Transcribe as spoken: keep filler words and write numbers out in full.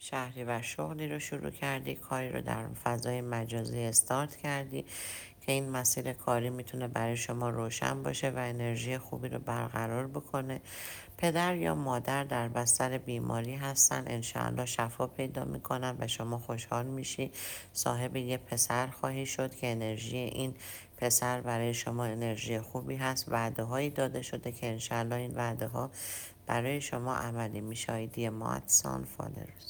شهریور شغلی رو شروع کردی، کاری رو در فضای مجازی استارت کردی که این مسیر کاری میتونه برای شما روشن باشه و انرژی خوبی رو برقرار بکنه. پدر یا مادر در بستر بیماری هستن، انشاءالله شفا پیدا میکنن و شما خوشحال میشی صاحب یه پسر خواهی شد که انرژی این پسر برای شما انرژی خوبی هست. وعده هایی داده شده که انشاءالله این وعده ها برای شما عملی میشه. آیدی ماتسان فالروز.